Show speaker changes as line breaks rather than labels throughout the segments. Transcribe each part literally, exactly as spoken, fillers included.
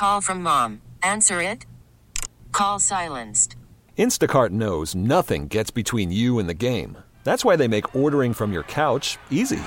Call from mom. Answer it. Call silenced.
Instacart knows nothing gets between you and the game. That's why they make ordering from your couch easy.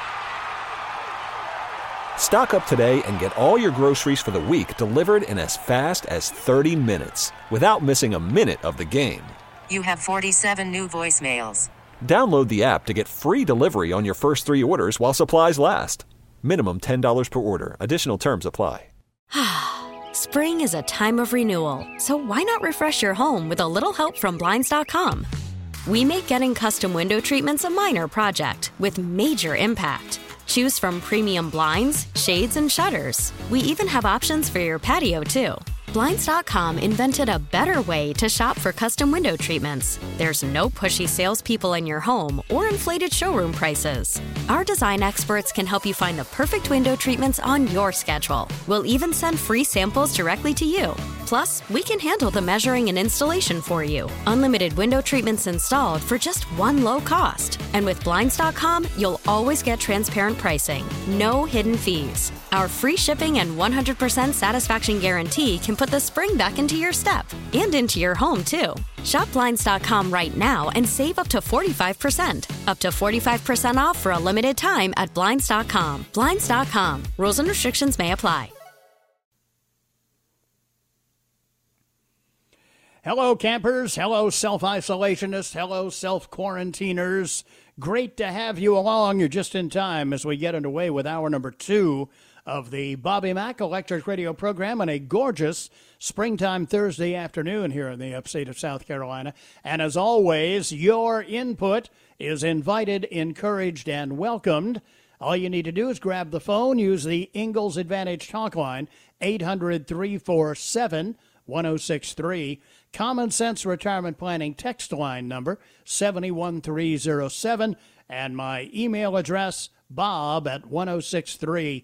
Stock up today and get all your groceries for the week delivered in as fast as thirty minutes without missing a minute of the game.
You have forty-seven new voicemails.
Download the app to get free delivery on your first three orders while supplies last. Minimum ten dollars per order. Additional terms apply.
Spring is a time of renewal, so why not refresh your home with a little help from Blinds dot com? We make getting custom window treatments a minor project with major impact. Choose from premium blinds, shades, and shutters. We even have options for your patio, too. Blinds dot com invented a better way to shop for custom window treatments. There's no pushy salespeople in your home or inflated showroom prices. Our design experts can help you find the perfect window treatments on your schedule. We'll even send free samples directly to you. Plus, we can handle the measuring and installation for you. Unlimited window treatments installed for just one low cost. And with Blinds dot com, you'll always get transparent pricing. No hidden fees. Our free shipping and one hundred percent satisfaction guarantee can put the spring back into your step and into your home, too. Shop Blinds dot com right now and save up to forty-five percent. Up to forty-five percent off for a limited time at Blinds dot com. Blinds dot com. Rules and restrictions may apply.
Hello, campers. Hello, self-isolationists. Hello, self-quarantiners. Great to have you along. You're just in time as we get underway with hour number two of the Bobby Mack Electric Radio program on a gorgeous springtime Thursday afternoon here in the upstate of South Carolina. And as always, your input is invited, encouraged, and welcomed. All you need to do is grab the phone, use the Ingalls Advantage talk line, eight hundred, three four seven, one oh six three. Common Sense Retirement Planning text line number, seven one three oh seven. And my email address, bob at ten sixty-three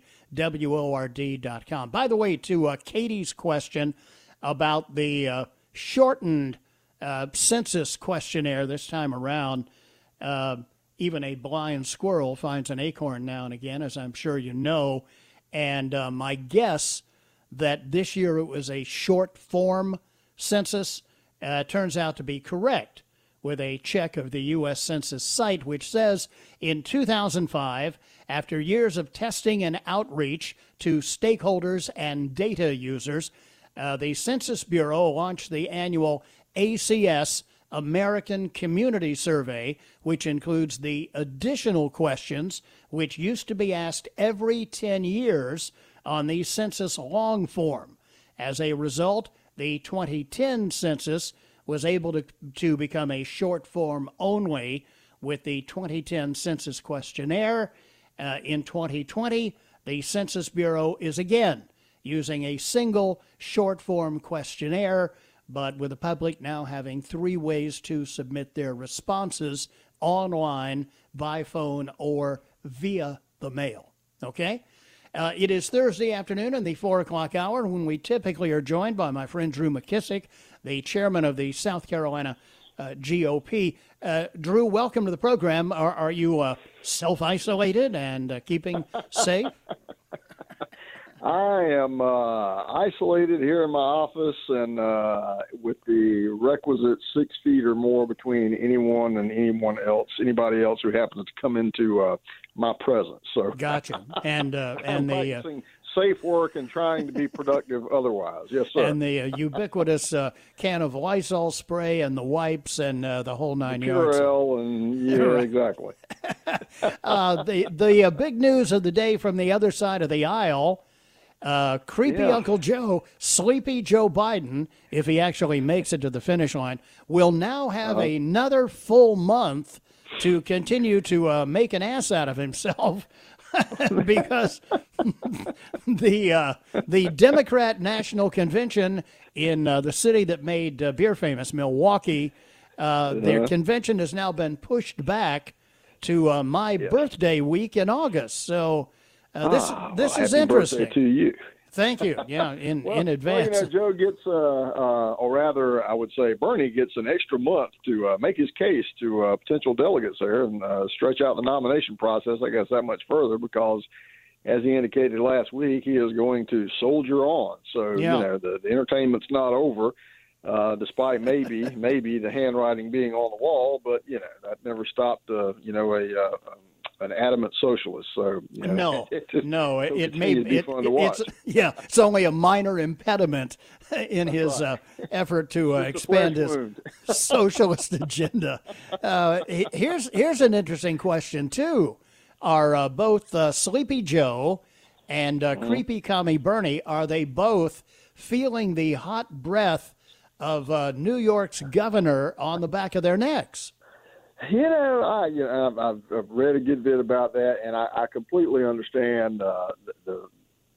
word dot com. By the way, to uh, Katie's question about the uh, shortened uh, census questionnaire this time around, uh, even a blind squirrel finds an acorn now and again, as I'm sure you know. And uh, my guess that this year it was a short form census uh, turns out to be correct, with a check of the U S Census site, which says in two thousand five, after years of testing and outreach to stakeholders and data users, uh, the Census Bureau launched the annual A C S American Community Survey, which includes the additional questions which used to be asked every ten years on the census long form. As a result, the twenty ten census was able to, to become a short form only with the twenty ten Census Questionnaire. Uh, in twenty twenty, the Census Bureau is again using a single short form questionnaire, but with the public now having three ways to submit their responses: online, by phone, or via the mail. Okay? Uh, it is Thursday afternoon in the four o'clock hour when we typically are joined by my friend Drew McKissick, the chairman of the South Carolina uh, G O P. Uh, Drew, welcome to the program. Are, are you uh, self-isolated and uh, keeping safe?
I am uh, isolated here in my office and uh, with the requisite six feet or more between anyone and anyone else, anybody else who happens to come into uh, my presence. So
gotcha. And uh, and the uh,
safe work and trying to be productive otherwise. Yes, sir.
And the uh, ubiquitous uh, can of Lysol spray and the wipes and uh, the whole nine
the
yards.
Purell and yeah, exactly.
uh, the the uh, big news of the day from the other side of the aisle. Uh, creepy
yeah.
Uncle Joe, Sleepy Joe Biden, if he actually makes it to the finish line, will now have uh-huh. another full month to continue to uh, make an ass out of himself because the uh, the Democrat National Convention in uh, the city that made uh, beer famous, Milwaukee, uh, uh-huh. their convention has now been pushed back to uh, my yeah. birthday week in August. So. Uh, this
ah,
this
well,
is
happy
interesting.
Birthday to you.
Thank you. Yeah, in,
well,
in advance.
Well, you know, Joe gets, uh, uh, or rather, I would say Bernie gets an extra month to uh, make his case to uh, potential delegates there and uh, stretch out the nomination process, I guess, that much further because as he indicated last week, he is going to soldier on. So,
yeah.
you know, the, the entertainment's not over, uh, despite maybe maybe the handwriting being on the wall. But, you know, that never stopped, uh, you know, a uh, an adamant socialist. So, you know,
no,
it, it,
no, it, it may
be
it,
fun to watch.
It's, yeah, it's only a minor impediment in his uh, effort to uh, expand his
wound.
socialist agenda. Uh, here's here's an interesting question too. Are uh, both uh, Sleepy Joe and uh,
Mm-hmm.
Creepy Commie Bernie, are they both feeling the hot breath of uh, New York's governor on the back of their necks?
You know, I you know I've, I've read a good bit about that, and I, I completely understand uh, the,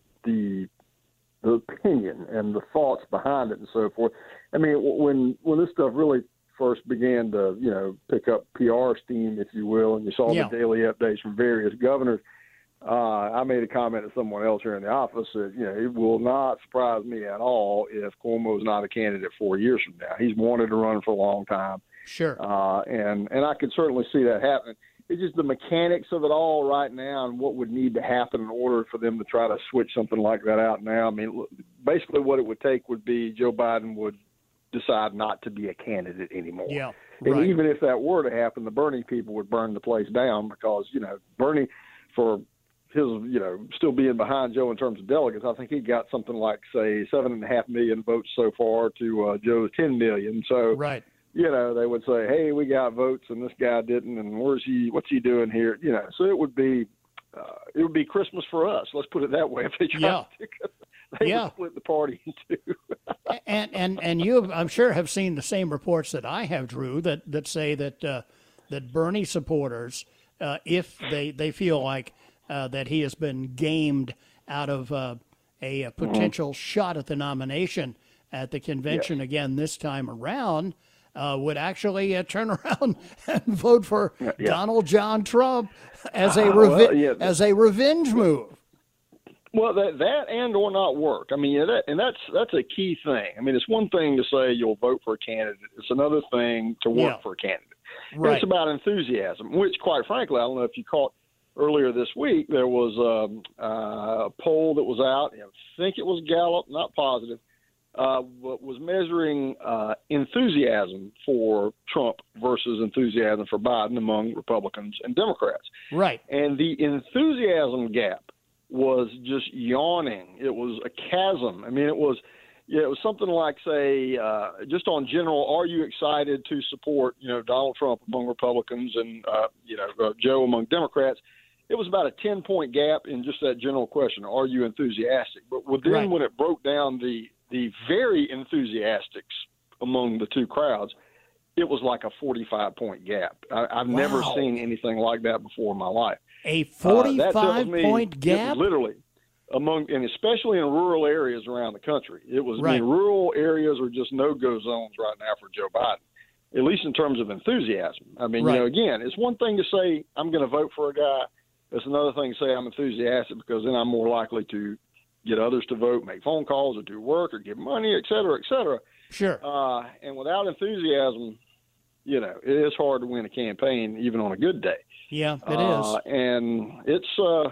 the the opinion and the thoughts behind it and so forth. I mean, when when this stuff really first began to, you know, pick up P R steam, if you will, and you saw
yeah.
the daily updates from various governors, uh, I made a comment to someone else here in the office that, you know, it will not surprise me at all if Cuomo's not a candidate four years from now. He's wanted to run for a long time.
Sure.
Uh, and, and I could certainly see that happening. It's just the mechanics of it all right now and what would need to happen in order for them to try to switch something like that out now. I mean, basically what it would take would be Joe Biden would decide not to be a candidate anymore.
Yeah,
and
right.
even if that were to happen, the Bernie people would burn the place down because, you know, Bernie, for his, you know, still being behind Joe in terms of delegates, I think he got something like, say, seven and a half million votes so far to uh, Joe's ten million. So,
right.
you know, they would say, hey, we got votes and this guy didn't, and where's he, what's he doing here? You know, so it would be, uh, it would be Christmas for us. Let's put it that way. If they tried
yeah.
to, they
yeah.
would split the party in two.
and and and you, I'm sure, have seen the same reports that I have, Drew, that that say that uh, that Bernie supporters, uh, if they they feel like uh, that he has been gamed out of uh, a, a potential mm-hmm. shot at the nomination at the convention yes. again this time around, uh, would actually uh, turn around and vote for yeah. Donald John Trump as a revi- well, yeah. as a revenge move.
Well, that that and or not work. I mean, yeah, that, and that's that's a key thing. I mean, it's one thing to say you'll vote for a candidate. It's another thing to work yeah. for a candidate.
Right.
It's about enthusiasm, which, quite frankly, I don't know if you caught earlier this week, there was um, uh, a poll that was out. I think it was Gallup, not positive, uh, but was measuring uh, enthusiasm for Trump versus enthusiasm for Biden among Republicans and Democrats.
Right.
And the enthusiasm gap was just yawning. It was a chasm. I mean, it was, yeah, it was something like, say, uh, just on general, are you excited to support, you know, Donald Trump among Republicans and, uh, you know, uh, Joe among Democrats? It was about a ten-point gap in just that general question, are you enthusiastic? But then right. when it broke down the, the very enthusiastics among the two crowds, it was like a forty-five point gap. I, I've wow. never seen anything like that before in my life.
A forty-five point uh, gap?
Literally, among, and especially in rural areas around the country. It was,
right.
I mean, rural areas are just no-go zones right now for Joe Biden, at least in terms of enthusiasm. I mean, right. you know, again, it's one thing to say I'm going to vote for a guy. It's another thing to say I'm enthusiastic because then I'm more likely to get others to vote, make phone calls, or do work, or give money, et cetera, et cetera.
Sure.
Uh, and without enthusiasm, you know, it is hard to win a campaign, even on a good day.
Yeah, it
uh,
is.
And it's uh,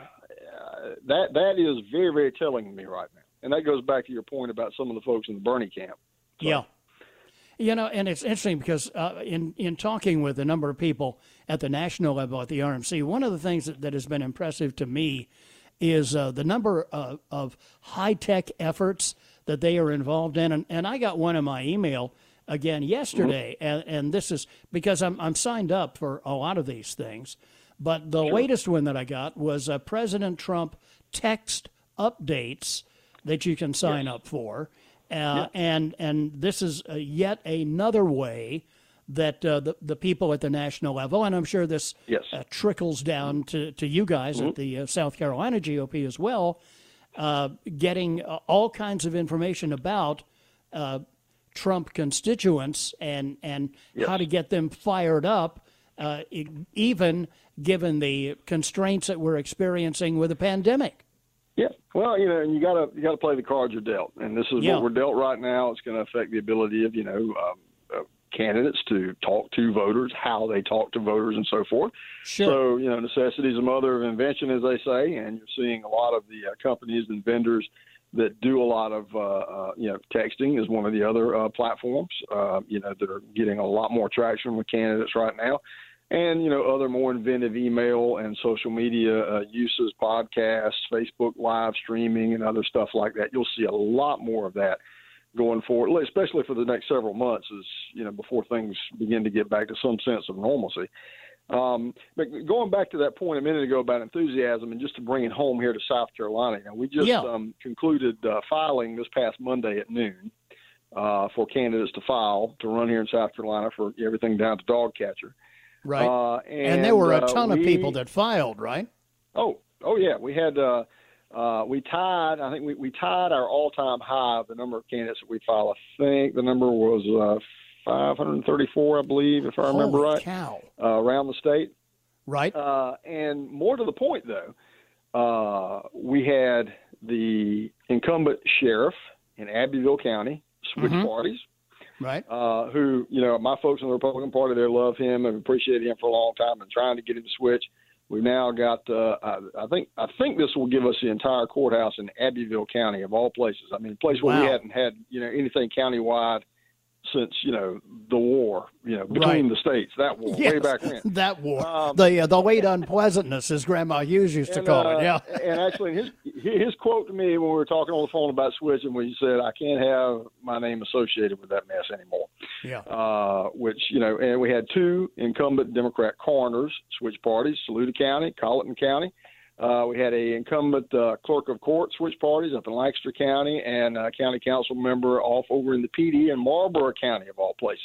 that that is very, very telling to me right now. And that goes back to your point about some of the folks in the Bernie camp. So,
yeah. You know, and it's interesting because uh, in, in talking with a number of people at the national level at the R M C, one of the things that, that has been impressive to me is uh, the number of, of high-tech efforts that they are involved in. And, and I got one in my email again yesterday, mm-hmm. and, and this is because I'm, I'm signed up for a lot of these things. But the sure. latest one that I got was uh, President Trump text updates that you can sign yes. up for. Uh, yeah. and and this is uh, yet another way that uh, the, the people at the national level, and I'm sure this
yes.
uh, trickles down to, to you guys mm-hmm. at the uh, South Carolina G O P as well, uh, getting uh, all kinds of information about uh, Trump constituents and, and
yes.
how to get them fired up, uh, even given the constraints that we're experiencing with the pandemic.
Yeah, well, you know, and you gotta you gotta play the cards you're dealt, and this is
yeah.
what we're dealt right now. It's going to affect the ability of you know um, uh, candidates to talk to voters, how they talk to voters, and so forth.
Sure.
So, you know, necessity is the mother of invention, as they say, and you're seeing a lot of the uh, companies and vendors that do a lot of, uh, uh, you know, texting is one of the other uh, platforms, uh, you know, that are getting a lot more traction with candidates right now. And, you know, other more inventive email and social media uh, uses, podcasts, Facebook live streaming, and other stuff like that. You'll see a lot more of that going forward, especially for the next several months, as you know, before things begin to get back to some sense of normalcy. Um, but going back to that point a minute ago about enthusiasm, and just to bring it home here to South Carolina, now we just
yeah.
um, concluded uh, filing this past Monday at noon uh, for candidates to file to run here in South Carolina for everything down to dog catcher.
Right.
Uh, and,
and there were a ton
uh,
of
we,
people that filed, right?
Oh, oh yeah. We had, uh, uh, we tied, I think we, we tied our all-time high of the number of candidates that we filed. I think the number was uh, five hundred thirty-four, I believe, if I remember
Holy
right,
cow.
Uh, around the state.
Right.
Uh, and more to the point, though, uh, we had the incumbent sheriff in Abbeville County switch
mm-hmm.
parties.
Right.
Uh, who, you know, my folks in the Republican Party there love him and appreciated him for a long time and trying to get him to switch. We've now got, uh, I, I think, I think this will give us the entire courthouse in Abbeville County of all places. I mean, a place where
wow.
we hadn't had, you know, anything countywide since, you know, the war, you know, between
right.
the states, that war,
yes,
way back when.
That war.
Um,
the uh, the late unpleasantness, as Grandma Hughes used to
and,
call
uh,
it, yeah.
And actually, his his quote to me when we were talking on the phone about switching, when he said, "I can't have my name associated with that mess anymore."
Yeah.
Uh, which, you know, and we had two incumbent Democrat coroners switch parties, Saluda County, Colleton County. Uh, we had a incumbent uh, clerk of court switch parties up in Lancaster County, and a county council member off over in the P D in Marlboro County, of all places.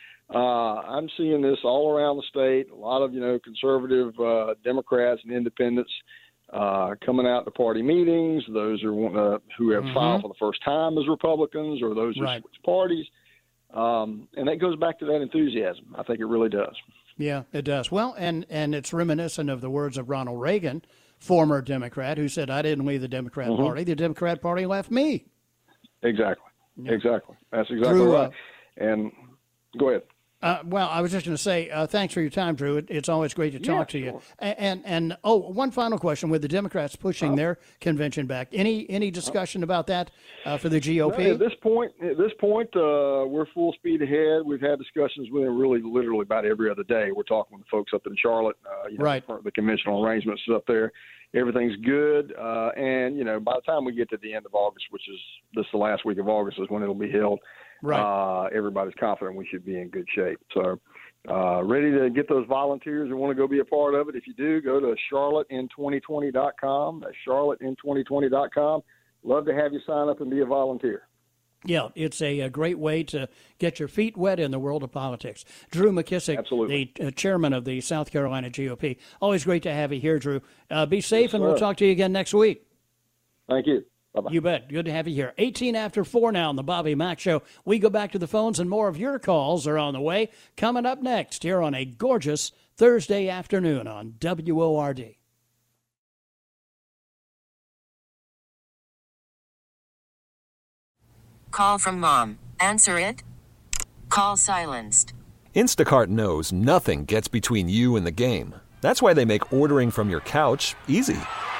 Uh, I'm seeing this all around the state. A lot of, you know, conservative uh, Democrats and independents uh, coming out to party meetings. Those are uh, who have mm-hmm. filed for the first time as Republicans, or those who
right.
switch parties. Um, and that goes back to that enthusiasm. I think it really does.
Yeah, it does. Well, and, and it's reminiscent of the words of Ronald Reagan, former Democrat, who said, "I didn't leave the Democrat mm-hmm. Party. The Democrat Party left me."
Exactly. Yeah. Exactly. That's exactly
Drew,
right.
Uh,
and go ahead.
Uh, well, I was just going to say, uh, thanks for your time, Drew. It, it's always great to talk
yeah,
to you.
sure.
And, and and oh, one final question: with the Democrats pushing uh, their convention back, any any discussion uh, about that uh, for the G O P?
No, at this point, at this point, uh, we're full speed ahead. We've had discussions with them really, literally about every other day. We're talking with the folks up in Charlotte. Uh, you know,
right.
The conventional arrangements up there. Everything's good, uh, and you know, by the time we get to the end of August, which is this the last week of August, is when it'll be held.
Right.
Uh, everybody's confident we should be in good shape. So, uh, ready to get those volunteers who want to go be a part of it. If you do, go to charlotte in twenty twenty dot com. That's charlotte in twenty twenty dot com. Love to have you sign up and be a volunteer.
Yeah, it's a, a great way to get your feet wet in the world of politics. Drew McKissick,
Absolutely.
the uh, chairman of the South Carolina G O P. Always great to have you here, Drew. Uh, be safe,
yes,
and we'll talk to you again next week.
Thank you. Bye-bye.
You bet. Good to have you here. eighteen after four now on the Bobby Mack Show. We go back to the phones, and more of your calls are on the way. Coming up next here on a gorgeous Thursday afternoon on W O R D.
Call from mom. Answer it. Call silenced.
Instacart knows nothing gets between you and the game. That's why they make ordering from your couch easy.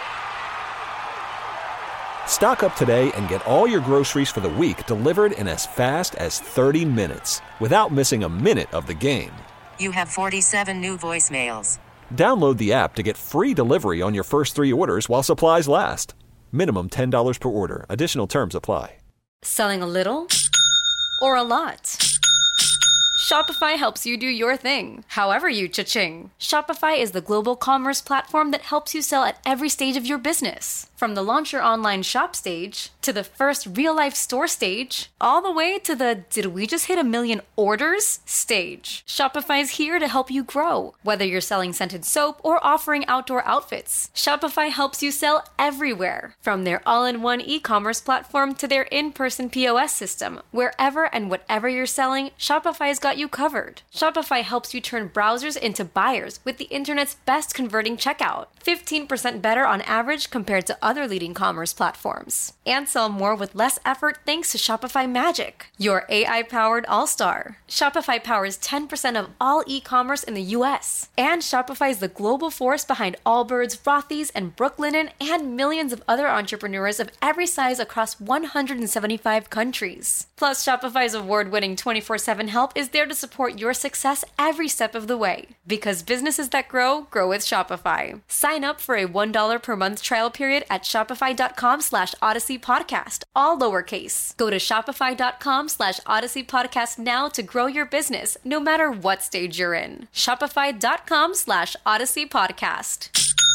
Stock up today and get all your groceries for the week delivered in as fast as thirty minutes without missing a minute of the game.
You have forty-seven new voicemails.
Download the app to get free delivery on your first three orders while supplies last. Minimum ten dollars per order. Additional terms apply.
Selling a little or a lot? Shopify helps you do your thing, however you cha-ching. Shopify is the global commerce platform that helps you sell at every stage of your business. From the launch your online shop stage, to the first real-life store stage, all the way to the did we just hit a million orders stage. Shopify's here to help you grow. Whether you're selling scented soap or offering outdoor outfits, Shopify helps you sell everywhere. From their all-in-one e-commerce platform to their in-person P O S system, wherever and whatever you're selling, Shopify's got you covered. Shopify helps you turn browsers into buyers with the internet's best converting checkout, fifteen percent better on average compared to other leading commerce platforms. And sell more with less effort thanks to Shopify Magic, your A I-powered all-star. Shopify powers ten percent of all e-commerce in the U S. And Shopify is the global force behind Allbirds, Rothy's, and Brooklinen, and millions of other entrepreneurs of every size across one hundred seventy-five countries. Plus, Shopify's award-winning twenty-four seven help is there to support your success every step of the way. Because businesses that grow, grow with Shopify. Sign up for a one dollar per month trial period at shopify.com slash Odyssey Podcast, all lowercase. Go to shopify.com slash Odyssey Podcast now to grow your business, no matter what stage you're in. Shopify.com slash Odyssey Podcast.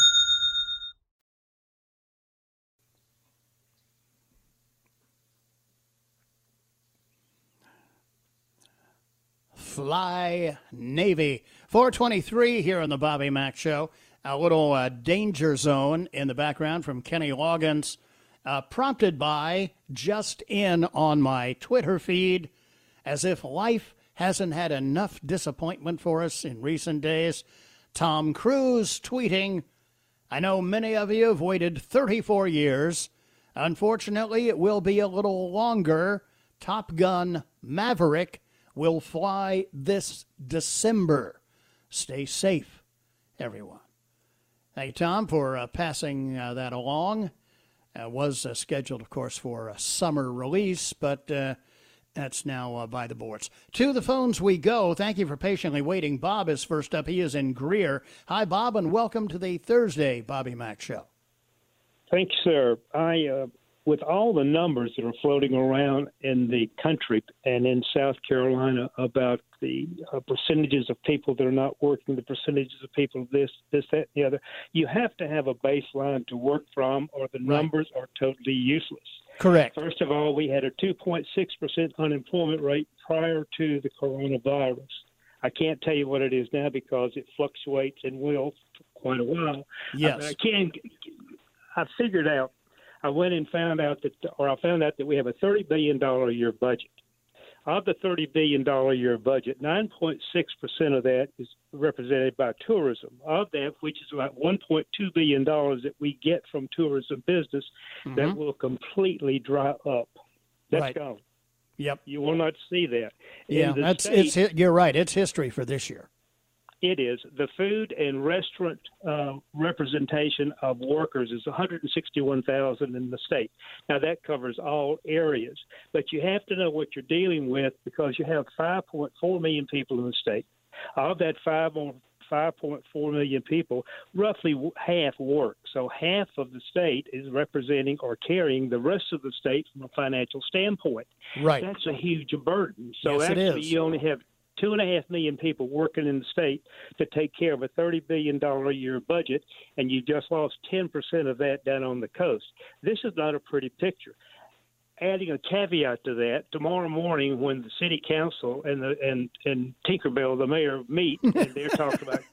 Fly Navy. four twenty-three here on the Bobby Mack Show. A little uh, danger zone in the background from Kenny Loggins, uh, prompted by just in on my Twitter feed, as if life hasn't had enough disappointment for us in recent days. Tom Cruise tweeting, I know many of you have waited thirty-four years. Unfortunately, it will be a little longer. Top Gun Maverick will fly this December. Stay safe, everyone. Thank you, Tom, for uh, passing uh, that along. Uh, was uh, scheduled, of course, for a summer release, but uh, that's now uh, by the boards. To the phones we go. Thank you for patiently waiting. Bob is first up. He is in Greer. Hi, Bob, and welcome to the Thursday Bobby Mack Show.
Thank you, sir. I, uh, with all the numbers that are floating around in the country and in South Carolina about the uh, percentages of people that are not working, the percentages of people this, this, that, and the other, you have to have a baseline to work from, or the numbers right. are totally useless.
Correct.
First of all, we had a two point six percent unemployment rate prior to the coronavirus. I can't tell you what it is now because it fluctuates and will for quite a while.
Yes.
I, I can. I figured out. I went and found out that, or I found out that we have a thirty billion dollars a year budget. Of the thirty billion dollars a year budget, nine point six percent of that is represented by tourism. Of that, which is about one point two billion dollars that we get from tourism business, mm-hmm. that will completely dry up. That's
right.
gone.
Yep.
You will not see that.
Yeah, that's state, it's. You're right. It's history for this year.
It is. The food and restaurant uh, representation of workers is one hundred sixty-one thousand in the state. Now, that covers all areas. But you have to know what you're dealing with because you have five point four million people in the state. Of that five point four million people, roughly half work. So half of the state is representing or carrying the rest of the state from a financial standpoint.
Right.
That's a huge burden. So
yes,
actually,
it is.
you only have Two and a half million people working in the state to take care of a thirty billion dollars a year budget, and you just lost ten percent of that down on the coast. This is not a pretty picture. Adding a caveat to that, tomorrow morning when the city council and the and, and Tinkerbell, the mayor, meet, and they're talking about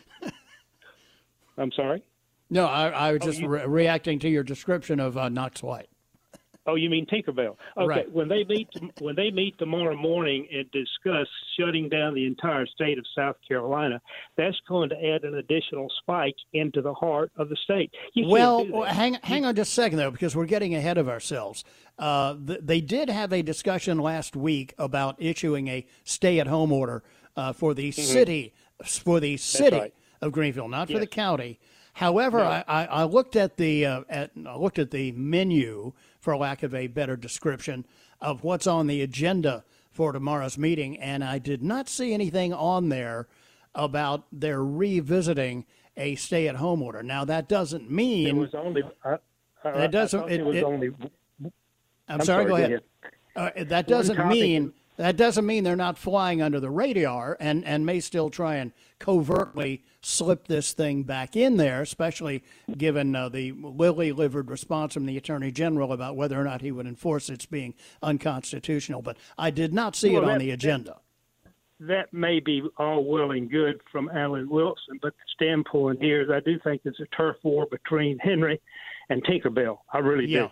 – I'm sorry?
No, I, I was
oh,
just
you...
re- reacting to your description of uh, Knox White.
Oh, you mean Tinkerbell? Okay.
Right.
When they meet, when they meet tomorrow morning and discuss shutting down the entire state of South Carolina, that's going to add an additional spike into the heart of the state. You
well, well, hang hang on just a second though, because we're getting ahead of ourselves. Uh, th- they did have a discussion last week about issuing a stay-at-home order uh, for the mm-hmm. city for the city
right.
of Greenville, not
yes.
for the county. However, no. I, I, I looked at the uh, at I looked at the menu, for lack of a better description, of what's on the agenda for tomorrow's meeting, and I did not see anything on there about their revisiting a stay-at-home order. Now, that doesn't mean
it was only. I, I,
that doesn't.
I it, it was
it,
only.
I'm,
I'm
sorry.
sorry
Go ahead. ahead. Uh, that doesn't mean. That doesn't mean they're not flying under the radar and, and may still try and covertly slip this thing back in there, especially given uh, the lily-livered response from the Attorney General about whether or not he would enforce its being unconstitutional. But I did not see
well,
it
that,
on the agenda.
That, that may be all well and good from Alan Wilson, but the standpoint here is I do think there's a turf war between Henry and Tinkerbell. I really
yeah.
do.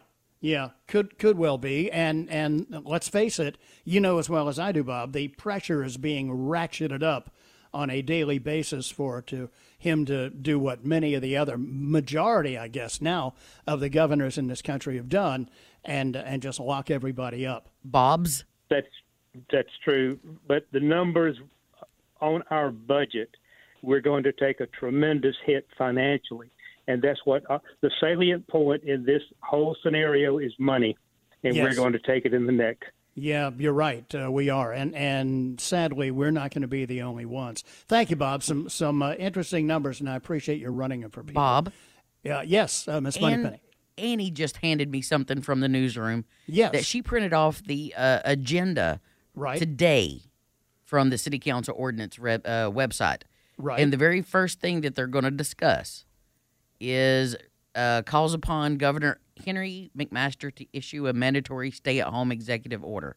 Yeah, could could well be. And and let's face it, you know as well as I do, Bob, the pressure is being ratcheted up on a daily basis for to him to do what many of the other majority, I guess, now of the governors in this country have done, and and just lock everybody up.
Bob's?
That's that's true. But the numbers on our budget, we're going to take a tremendous hit financially. And that's what uh, the salient point in this whole scenario is money, and
Yes.
we're going to take it in the neck.
Yeah, you're right. Uh, we are, and and sadly, we're not going to be the only ones. Thank you, Bob. Some some uh, interesting numbers, and I appreciate your running them for people.
Bob?
Yeah, yes, uh, Miss
Ann,
Moneypenny.
Annie just handed me something from the newsroom.
Yes.
That she printed off the uh, agenda
Right.
today from the City Council Ordinance rep, uh, website.
Right.
And the very first thing that they're going to discuss is uh, calls upon Governor Henry McMaster to issue a mandatory stay-at-home executive order.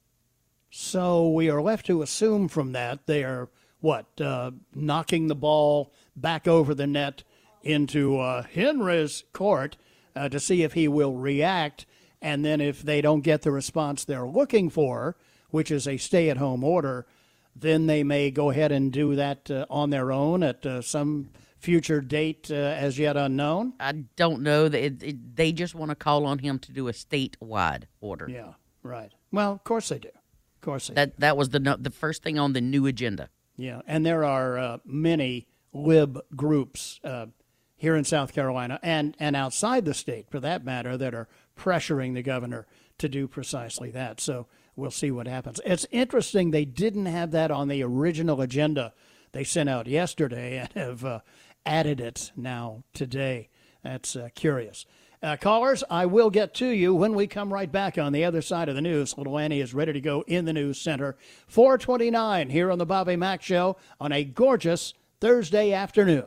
So we are left to assume from that they are, what, uh, knocking the ball back over the net into uh, Henry's court uh, to see if he will react. And then if they don't get the response they're looking for, which is a stay-at-home order, then they may go ahead and do that uh, on their own at uh, some future date uh, as yet unknown.
I don't know. That it, it, they just want to call on him to do a statewide order.
Yeah, right. Well, of course they do. Of course they do.
That that was the no- the first thing on the new agenda.
Yeah, and there are uh, many lib groups uh, here in South Carolina and, and outside the state, for that matter, that are pressuring the governor to do precisely that. So we'll see what happens. It's interesting they didn't have that on the original agenda they sent out yesterday and have uh, added it now today. That's uh, curious. Uh, callers, I will get to you when we come right back on the other side of the news. Little Annie is ready to go in the news center. four twenty-nine here on the Bobby Mack Show on a gorgeous Thursday afternoon.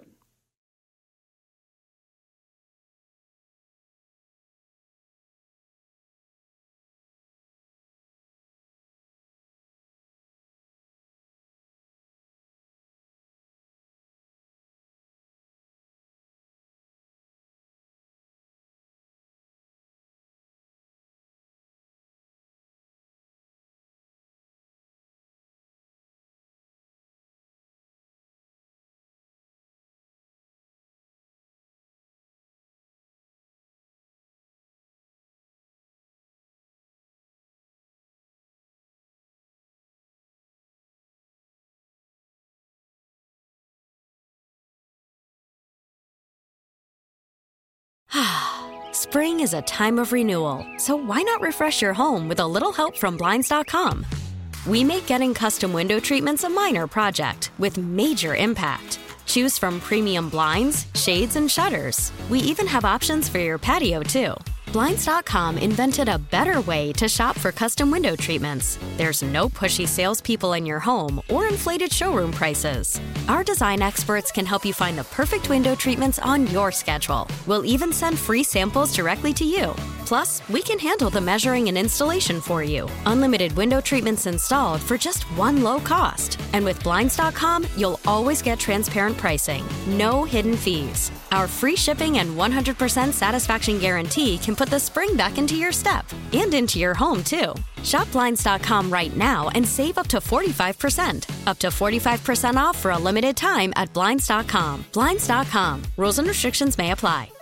Spring is a time of renewal, so why not refresh your home with a little help from Blinds dot com? We make getting custom window treatments a minor project with major impact. Choose from premium blinds, shades, and shutters. We even have options for your patio, too. Blinds dot com invented a better way to shop for custom window treatments. There's no pushy salespeople in your home or inflated showroom prices. Our design experts can help you find the perfect window treatments on your schedule. We'll even send free samples directly to you. Plus, we can handle the measuring and installation for you. Unlimited window treatments installed for just one low cost. And with Blinds dot com, you'll always get transparent pricing. No hidden fees. Our free shipping and one hundred percent satisfaction guarantee can put the spring back into your step and into your home, too. Shop Blinds dot com right now and save up to forty-five percent. Up to forty-five percent off for a limited time at Blinds dot com. Blinds dot com. Rules and restrictions may apply.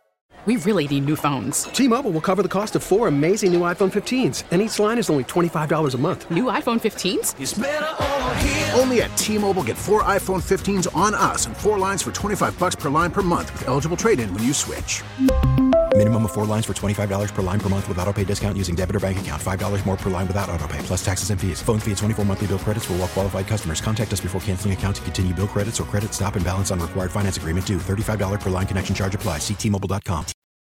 We really need new phones.
T-Mobile will cover the cost of four amazing new iPhone fifteens, and each line is only twenty-five dollars a month.
New iPhone fifteens?
It's better over here. Only at T-Mobile, get four iPhone fifteens on us and four lines for twenty-five bucks per line per month with eligible trade-in when you switch.
Minimum of four lines for twenty-five dollars per line per month with autopay discount using debit or bank account. five dollars more per line without autopay, plus taxes and fees. Phone fee at twenty-four monthly bill credits for well-qualified customers. Contact us before canceling account to continue bill credits or credit stop and balance on required finance agreement due. thirty-five dollars per line connection charge applies. See T Mobile dot com.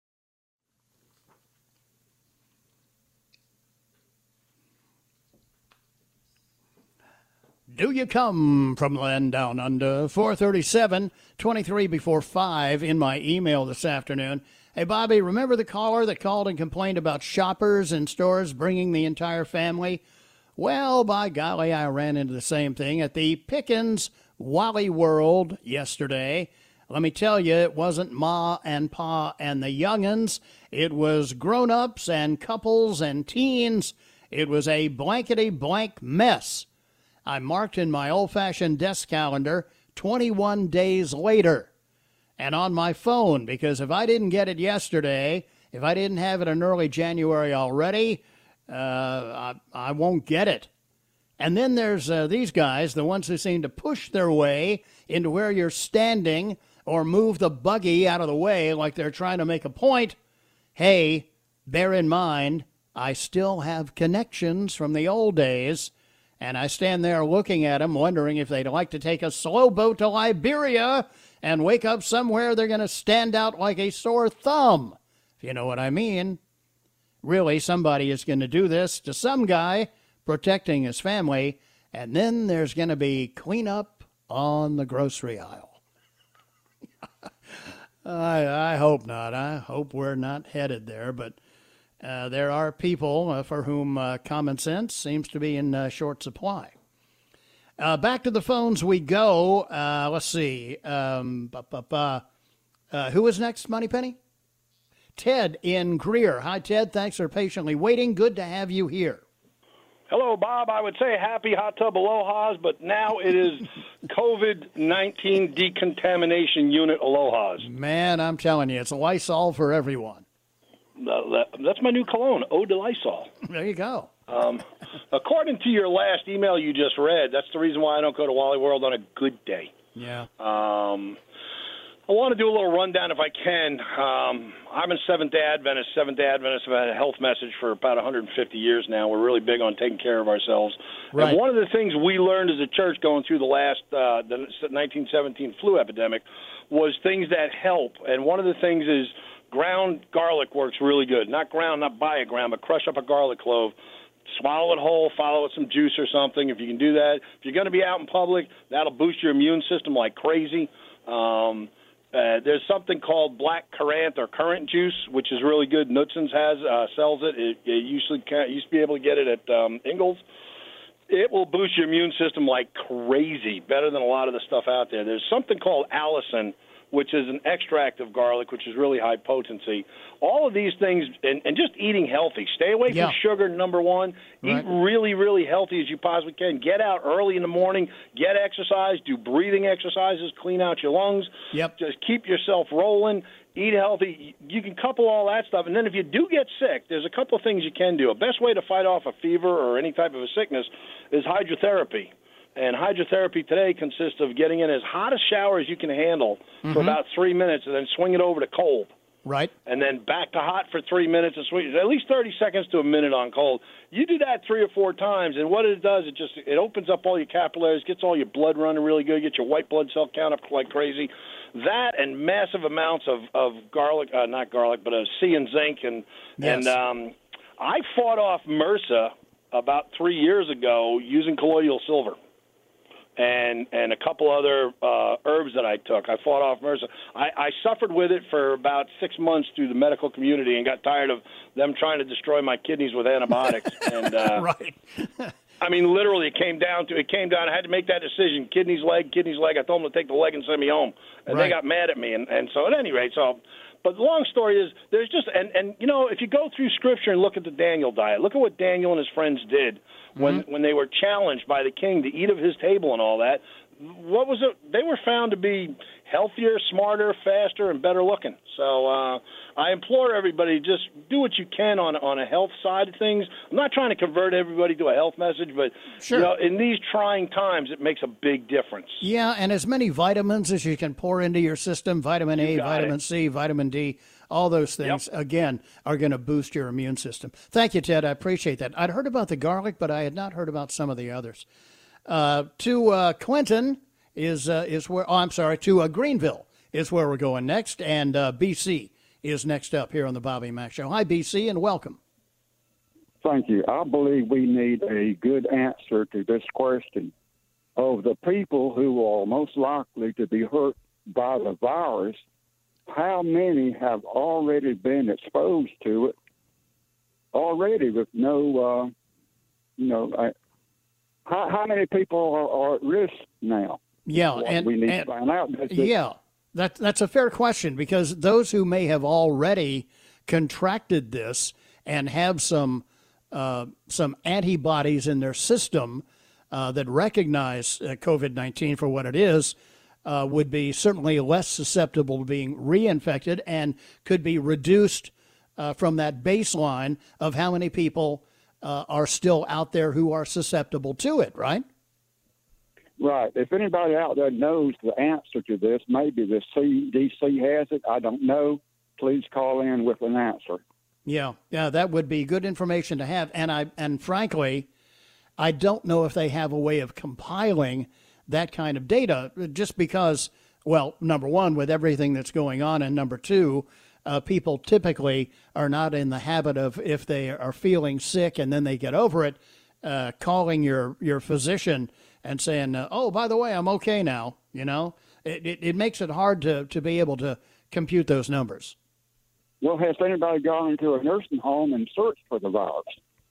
Do you come from land down under? four thirty-seven, twenty-three before five in my email this afternoon. Hey, Bobby, remember the caller that called and complained about shoppers in stores bringing the entire family? Well, by golly, I ran into the same thing at the Pickens Wally World yesterday. Let me tell you, it wasn't Ma and Pa and the young'uns. It was grown-ups and couples and teens. It was a blankety-blank mess. I marked in my old-fashioned desk calendar twenty-one days later. And on my phone, because if I didn't get it yesterday, if I didn't have it in early January already, uh, I, I won't get it. And then there's uh, these guys, the ones who seem to push their way into where you're standing or move the buggy out of the way like they're trying to make a point. Hey, bear in mind, I still have connections from the old days, and I stand there looking at them, wondering if they'd like to take a slow boat to Liberia and wake up somewhere they're going to stand out like a sore thumb, if you know what I mean. Really, somebody is going to do this to some guy protecting his family, and then there's going to be cleanup on the grocery aisle. I, I hope not. I hope we're not headed there, but uh, there are people uh, for whom uh, common sense seems to be in uh, short supply. Uh, back to the phones we go. Uh, let's see. Um, bu- bu- bu- uh, who is next, Moneypenny? Ted in Greer. Hi, Ted. Thanks for patiently waiting. Good to have you here.
Hello, Bob. I would say happy hot tub alohas, but now it is COVID nineteen decontamination unit alohas.
Man, I'm telling you, it's a Lysol for everyone.
Uh, that, that's my new cologne, Eau de Lysol.
There you go.
Um, according to your last email you just read, that's the reason why I don't go to Wally World on a good day.
Yeah.
Um, I want to do a little rundown if I can. Um, I'm a Seventh-day Adventist. Seventh-day Adventists have had a health message for about one hundred fifty years now. We're really big on taking care of ourselves.
Right.
And one of the things we learned as a church going through the last uh, the nineteen seventeen flu epidemic was things that help. And one of the things is ground garlic works really good. Not ground, not buy a ground, but crush up a garlic clove. Swallow it whole, follow it with some juice or something. If you can do that. If you're going to be out in public, that'll boost your immune system like crazy. Um Uh, there's something called black currant or currant juice, which is really good. Knutson's has uh, sells it. It, it usually can't, used to be able to get it at um, Ingles. It will boost your immune system like crazy, better than a lot of the stuff out there. There's something called allicin, which is an extract of garlic, which is really high potency. All of these things, and, and just eating healthy. Stay away
yeah.
from sugar, number one.
Right.
Eat really, really healthy as you possibly can. Get out early in the morning. Get exercise. Do breathing exercises. Clean out your lungs.
Yep.
Just keep yourself rolling. Eat healthy. You can couple all that stuff. And then if you do get sick, there's a couple of things you can do. A best way to fight off a fever or any type of a sickness is hydrotherapy. And hydrotherapy today consists of getting in as hot a shower as you can handle
mm-hmm.
for about three minutes and then swing it over to cold.
Right.
And then back to hot for three minutes and swing at least thirty seconds to a minute on cold. You do that three or four times, and what it does, it just it opens up all your capillaries, gets all your blood running really good, get your white blood cell count up like crazy. That and massive amounts of, of garlic, uh, not garlic, but of C and zinc. And,
yes.
and um, I fought off MRSA about three years ago using colloidal silver. And and a couple other uh, herbs that I took. I fought off MRSA. I, I suffered with it for about six months through the medical community and got tired of them trying to destroy my kidneys with antibiotics. And uh,
right.
I mean, literally, it came down to it came down. I had to make that decision: kidneys, leg, kidneys, leg. I told them to take the leg and send me home, and
right.
they got mad at me. And, and so, at any rate, so. But the long story is, there's just and and you know, if you go through Scripture and look at the Daniel diet, look at what Daniel and his friends did when
mm-hmm.
when they were challenged by the king to eat of his table and all that. What was it? They were found to be healthier, smarter, faster, and better looking. So uh, I implore everybody, just do what you can on on a health side of things. I'm not trying to convert everybody to a health message, but
sure.
you know, in these trying times, it makes a big difference.
Yeah, and as many vitamins as you can pour into your system, vitamin A, vitamin
it.
C, vitamin D, all those things,
yep.
again, are going to boost your immune system. Thank you, Ted. I appreciate that. I'd heard about the garlic, but I had not heard about some of the others. Uh, to uh, Clinton is uh, is where, oh, I'm sorry, to uh, Greenville is where we're going next, and uh, B C is next up here on the Bobby Mack Show. Hi, B C, and welcome.
Thank you. I believe we need a good answer to this question. Of the people who are most likely to be hurt by the virus, how many have already been exposed to it already with no, uh, you know, uh, how, how many people are, are at risk now?
Yeah,
What
and
we need
and,
to find out. Does the,
yeah, That, that's a fair question, because those who may have already contracted this and have some uh, some antibodies in their system uh, that recognize uh, COVID nineteen for what it is uh, would be certainly less susceptible to being reinfected and could be reduced uh, from that baseline of how many people uh, are still out there who are susceptible to it, right?
Right. If anybody out there knows the answer to this, maybe the C D C has it, I don't know, please call in with an answer.
Yeah, yeah, that would be good information to have. And I and frankly, I don't know if they have a way of compiling that kind of data, just because, well, number one, with everything that's going on, and number two, uh, people typically are not in the habit of, if they are feeling sick and then they get over it, uh, calling your, your physician and saying, uh, oh, by the way, I'm okay now. You know, it, it, it makes it hard to, to be able to compute those numbers.
Well, has anybody gone into a nursing home and searched for the virus?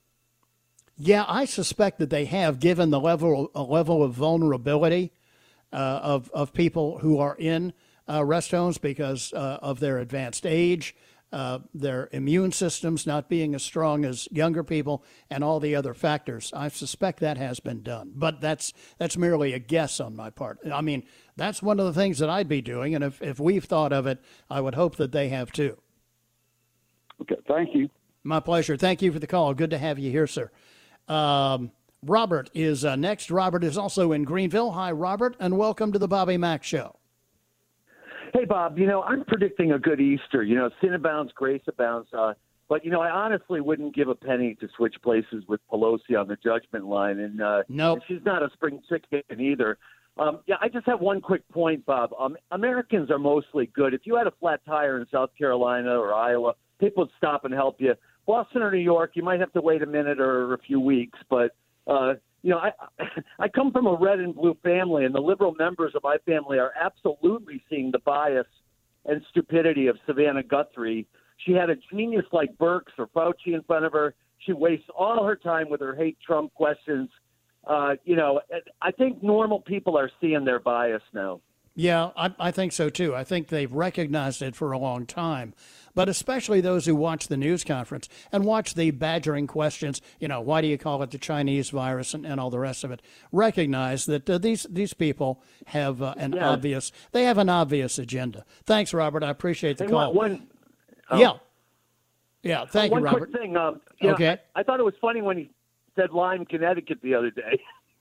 Yeah, I suspect that they have, given the level a level of vulnerability uh, of of people who are in uh, rest homes because uh, of their advanced age, uh, their immune systems not being as strong as younger people, and all the other factors. I suspect that has been done, but that's that's merely a guess on my part. I mean, that's one of the things that I'd be doing, and if, if we've thought of it, I would hope that they have too.
Okay, thank you.
My pleasure. Thank you for the call. Good to have you here, sir. Um, Robert is uh, next. Robert is also in Greenville. Hi, Robert, and welcome to the Bobby Mack Show.
Hey, Bob, you know, I'm predicting a good Easter. You know, sin abounds, grace abounds. Uh, but, you know, I honestly wouldn't give a penny to switch places with Pelosi on the judgment line. And uh,
nope.
she's not a spring chicken either. Um, yeah, I just have one quick point, Bob. Um, Americans are mostly good. If you had a flat tire in South Carolina or Iowa, people would stop and help you. Boston or New York, you might have to wait a minute or a few weeks. But, uh, you know, I I come from a red and blue family, and the liberal members of my family are absolutely seeing the bias and stupidity of Savannah Guthrie. She had a genius like Birx or Fauci in front of her. She wastes all her time with her hate Trump questions. Uh, you know, I think normal people are seeing their bias now.
Yeah, I, I think so, too. I think they've recognized it for a long time. But especially those who watch the news conference and watch the badgering questions, you know, why do you call it the Chinese virus and, and all the rest of it, recognize that uh, these these people have uh, an yeah. obvious, they have an obvious agenda. Thanks, Robert. I appreciate the
hey,
call.
One, oh.
Yeah. Yeah, thank
uh,
you,
one
Robert.
One quick thing. Um, you
okay.
know, I, I thought it was funny when he said Lyme, Connecticut the other day.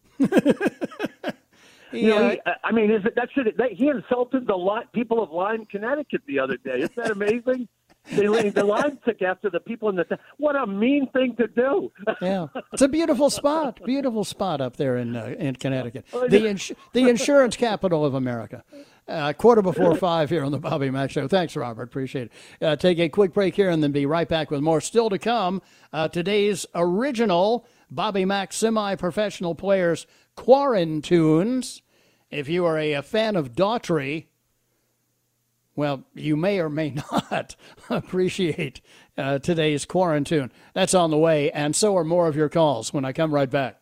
You know, he, I mean, is it, that should that, he insulted the lot, people of Lyme, Connecticut the other day. Isn't that amazing? They the Lyme took after the people in the. What a mean thing to do!
Yeah, it's a beautiful spot, beautiful spot up there in uh, in Connecticut, the ins- the insurance capital of America. Uh, quarter before five here on the Bobby Mack Show. Thanks, Robert. Appreciate it. Uh, take a quick break here and then be right back with more still to come. Uh, today's original Bobby Mack semi-professional players Quarantunes. If you are a, a fan of Daughtry, well, you may or may not appreciate uh, today's Quarantune. That's on the way, and so are more of your calls when I come right back.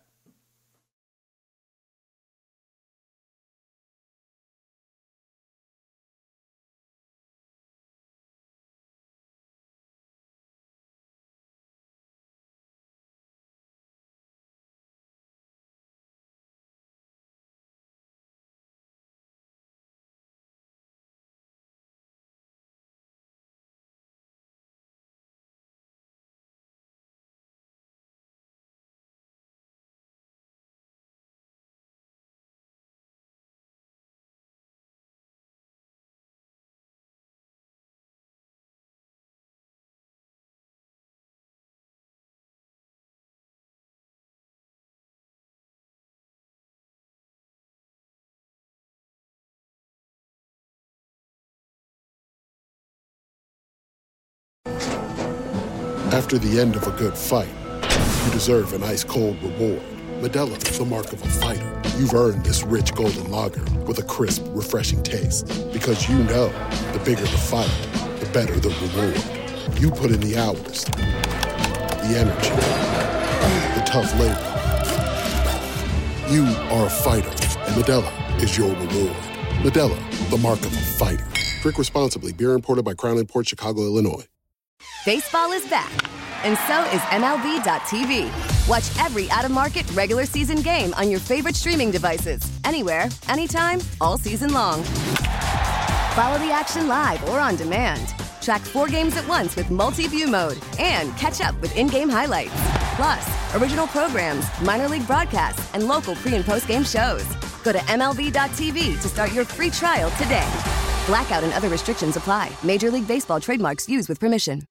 After the end of a good fight, you deserve an ice-cold reward. Modelo is the mark of a fighter. You've earned this rich golden lager with a crisp, refreshing taste. Because you know, the bigger the fight, the better the reward. You put in the hours, the energy, the tough labor. You are a fighter, and Modelo is your reward. Modelo, the mark of a fighter. Drink responsibly. Beer imported by Crown Imports, Chicago, Illinois.
Baseball is back, and so is M L B dot T V. Watch every out-of-market regular season game on your favorite streaming devices, anywhere, anytime, all season long. Follow the action live or on demand. Track four games at once with multi-view mode and catch up with in-game highlights. Plus, original programs, minor league broadcasts, and local pre- and post-game shows. Go to M L B dot T V to start your free trial today. Blackout and other restrictions apply. Major League Baseball trademarks used with permission.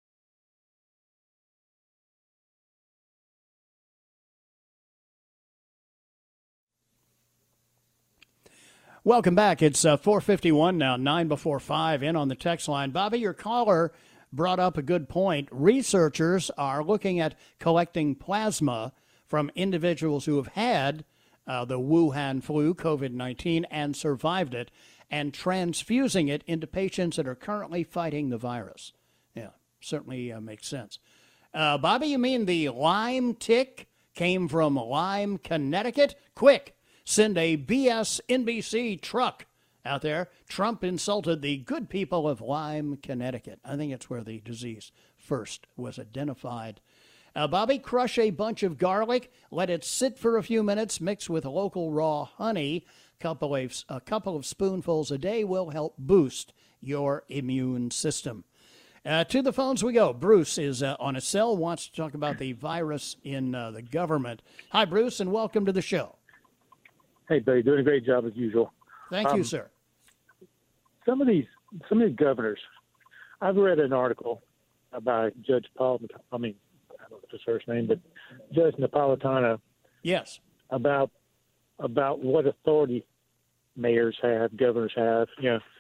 Welcome back. It's uh, four fifty-one now, nine before five, in on the text line. Bobby, your caller brought up a good point. Researchers are looking at collecting plasma from individuals who have had uh, the Wuhan flu, COVID nineteen, and survived it, and transfusing it into patients that are currently fighting the virus. Yeah, certainly uh, makes sense. Uh, Bobby, you mean the Lyme tick came from Lyme, Connecticut? Quick, send a B S N B C truck out there. Trump insulted the good people of Lyme, Connecticut. I think it's where the disease first was identified. Uh, Bobby, crush a bunch of garlic, let it sit for a few minutes, mix with local raw honey. Couple of, a couple of spoonfuls a day will help boost your immune system. Uh, to the phones we go. Bruce is uh, on a cell, wants to talk about the virus in uh, the government. Hi, Bruce, and welcome to the show.
Hey, Barry, doing a great job as usual.
Thank
um,
you, sir.
Some of these, some of these governors, I've read an article about Judge Paul, I mean, I don't know his first name, but Judge Napolitano.
Yes.
About about what authority mayors have, governors have, you know,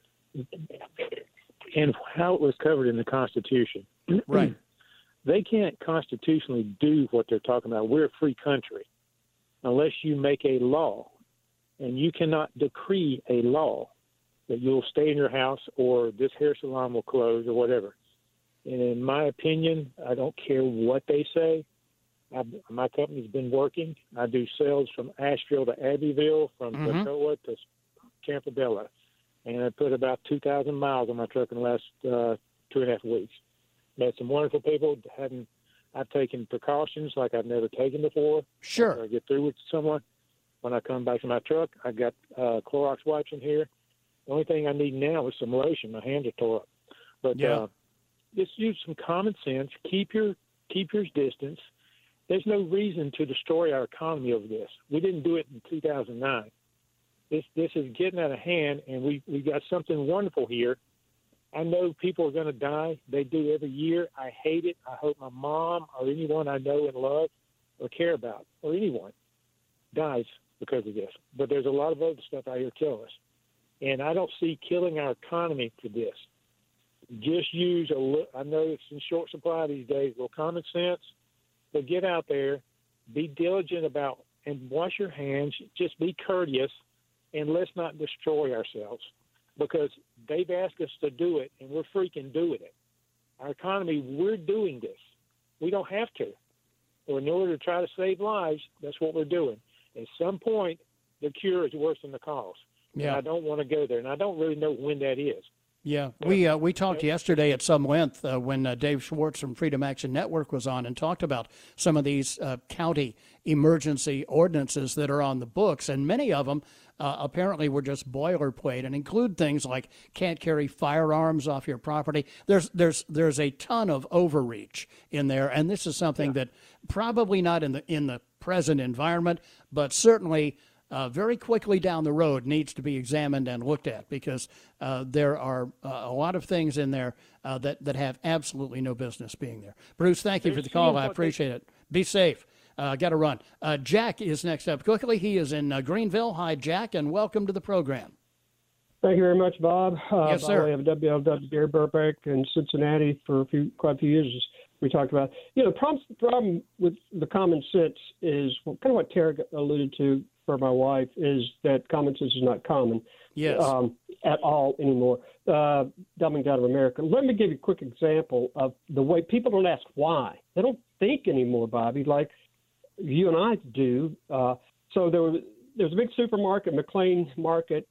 and how it was covered in the Constitution.
Right.
They can't constitutionally do what they're talking about. We're a free country unless you make a law, and you cannot decree a law that you'll stay in your house or this hair salon will close or whatever. And in my opinion, I don't care what they say. I, my company's been working. I do sales from Asheville to Abbeville, from
Mhm.
Toccoa to Campobello. And I put about two thousand miles on my truck in the last uh, two and a half weeks. Met some wonderful people. Hadn't, I've taken precautions like I've never taken before.
Sure.
After I get through with someone, when I come back to my truck, I've got uh, Clorox wipes in here. The only thing I need now is some lotion. My hands are tore up. But
Yeah.
uh, just use some common sense. Keep your keep your distance. There's no reason to destroy our economy over this. We didn't do it in two thousand nine. This this is getting out of hand, and we we got something wonderful here. I know people are going to die. They do every year. I hate it. I hope my mom or anyone I know and love or care about or anyone dies because of this. But there's a lot of other stuff out here killing us, and I don't see killing our economy for this. Just use a little. I know it's in short supply these days. A little common sense. But get out there, be diligent about, and wash your hands. Just be courteous, and let's not destroy ourselves, because they've asked us to do it, and we're freaking doing it. Our economy, we're doing this. We don't have to. Or in order to try to save lives, that's what we're doing. At some point, the cure is worse than the cause.
Yeah.
And I don't want to go there, and I don't really know when that is.
Yeah, we uh, we talked yesterday at some length uh, when uh, Dave Schwartz from Freedom Action Network was on and talked about some of these uh, county emergency ordinances that are on the books, and many of them uh, apparently were just boilerplate and include things like can't carry firearms off your property. There's there's there's a ton of overreach in there, and this is something yeah. that probably not in the in the present environment, but certainly. Uh, very quickly down the road needs to be examined and looked at, because uh, there are uh, a lot of things in there uh, that, that have absolutely no business being there. Bruce, thank you for the call. I appreciate it. Be safe. Uh, got to run. Uh, Jack is next up quickly. He is in uh, Greenville. Hi, Jack, and welcome to the program.
Thank you very much, Bob. Uh,
yes, sir.
I have a W L W Gary Burbank in Cincinnati for a few, quite a few years. We talked about, you know, the problem, the problem with the common sense is kind of what Tara alluded to for my wife, is that common sense is not common
yes.
um, at all anymore. Uh, dumbing down of America. Let me give you a quick example of the way people don't ask why. They don't think anymore, Bobby, like you and I do. Uh, so there was, there was a big supermarket, McLean Market,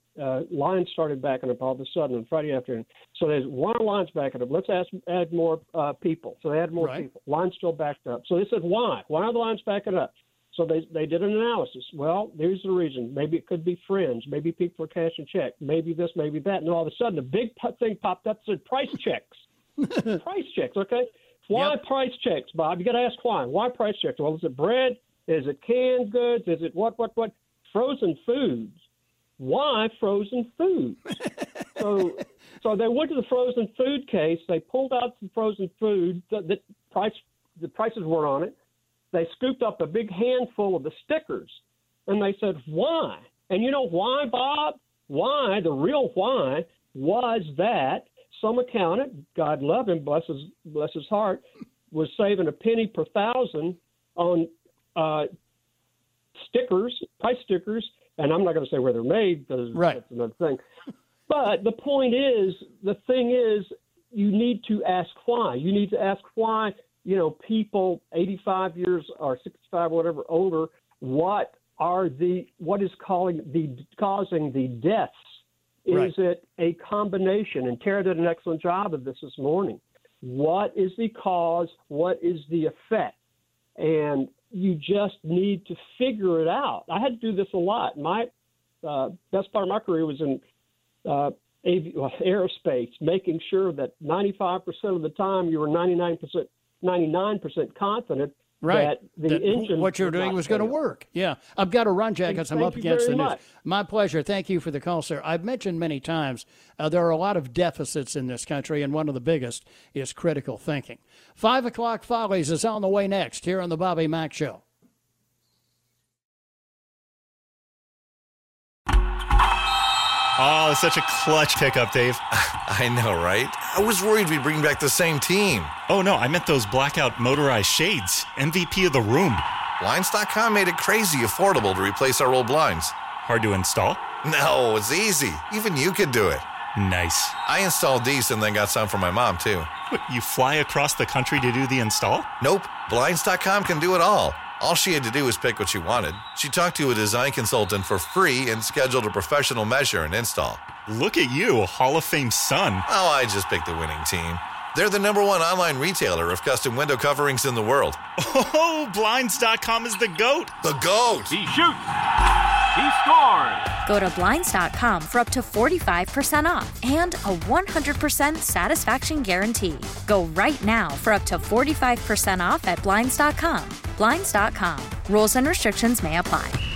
uh, lines started backing up all of a sudden on Friday afternoon. So there's one line's backing up. Let's ask, add more uh, people. So they added more
Right.
people. Lines still backed up. So they said, why? Why are the lines backing up? So they they did an analysis. Well, there's the reason. Maybe it could be friends. Maybe people are cashing checks. Maybe this, maybe that. And all of a sudden, a big pu- thing popped up that said price checks. Price checks, okay? Why
Yep.
price checks, Bob? You got to ask why. Why price checks? Well, is it bread? Is it canned goods? Is it what, what, what? Frozen foods. Why frozen foods? so, so they went to the frozen food case. They pulled out some frozen food. The, the price, the prices weren't on it. They scooped up a big handful of the stickers, and they said, why? And you know why, Bob? Why, the real why, was that some accountant, God love him, bless his, bless his heart, was saving a penny per thousand on uh, stickers, price stickers, and I'm not going to say where they're made because
Right.
that's another thing. But the point is, the thing is, you need to ask why. You need to ask why, you know, people eighty-five years or sixty-five, whatever, older, what are the, what is calling the, causing the deaths? Is
Right.
it a combination? And Tara did an excellent job of this this morning. What is the cause? What is the effect? And you just need to figure it out. I had to do this a lot. My uh, best part of my career was in uh, avi- well, aerospace, making sure that ninety-five percent of the time you were ninety-nine percent, ninety-nine percent confident
Right.
that the
That
engine
what you're doing
not
was going to
fail.
work. Yeah. I've got to run, Jack, because I'm
Thank
up
you
against the
very
news.
much.
My pleasure. Thank you for the call, sir. I've mentioned many times uh, there are a lot of deficits in this country, and one of the biggest is critical thinking. Five o'clock Follies is on the way next here on the Bobby Mack Show.
Oh, such a clutch pickup, Dave.
I know, right? I was worried we'd bring back the same team.
Oh, no, I meant those blackout motorized shades. M V P of the room.
Blinds dot com made it crazy affordable to replace our old blinds.
Hard to install?
No, it's easy. Even you could do it.
Nice.
I installed these and then got some for my mom, too.
What, you fly across the country to do the install?
Nope. Blinds dot com can do it all. All she had to do was pick what she wanted. She talked to a design consultant for free and scheduled a professional measure and install.
Look at you, a Hall of Fame son.
Oh, I just picked the winning team. They're the number one online retailer of custom window coverings in the world.
Oh, Blinds dot com is the GOAT.
The GOAT.
He shoots. He scores.
Go to Blinds dot com for up to forty-five percent off and a one hundred percent satisfaction guarantee. Go right now for up to forty-five percent off at Blinds dot com. Blinds dot com. Rules and restrictions may apply.